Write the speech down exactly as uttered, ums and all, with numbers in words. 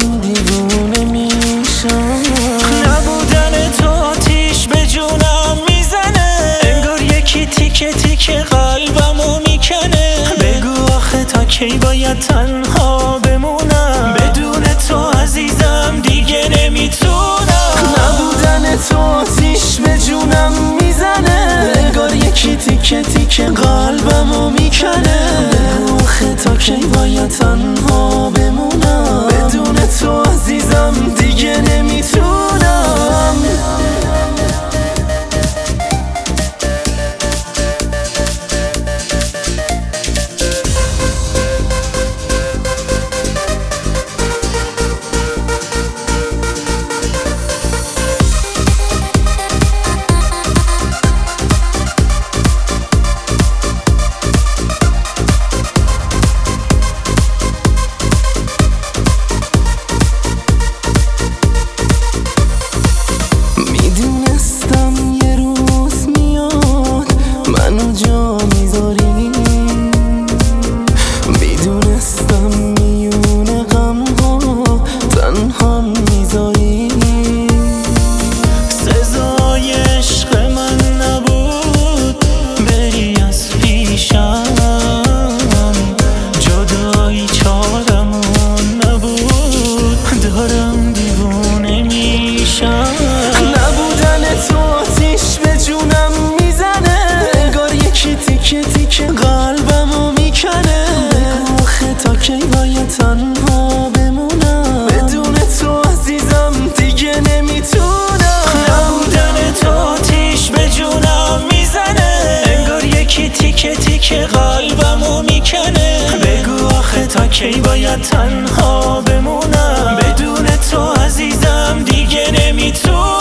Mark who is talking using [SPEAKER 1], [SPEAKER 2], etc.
[SPEAKER 1] دیوونه میشم. نبودن تو آتیش به جونم میزنه، انگار یکی تیکه تیکه قلبمو میکنه. بگو آخه تا کی باید تنها بمونم، بدون تو عزیزم دیگه نمیتونم. نبودن تو آتیش به جونم میزنه، انگار یکی تیکه تیکه قلبمو میکنه. بگو آخه تا کی باید تنها بمونم، بدون تو عزیزم دیگه نمیتونم. جا میذاری، میدونستم میونه غم ها تنها میذاری. سزای عشق من نبود بری از پیشم، جدایی چارمون نبود، دارم دیوونه میشم. نبودن تو آتیش به جونم میزنه، یکی تیکه تیکه قلبمو میکنه. بگو آخه تا کی باید تنها بمونم، بدون تو عزیزم دیگه نمیتونم. نبودن تو آتیش به جونم میزنه، انگار یکی تیکه تیکه قلبمو میکنه. بگو آخه تا کی باید تنها بمونم، بدون تو عزیزم دیگه نمیتونم.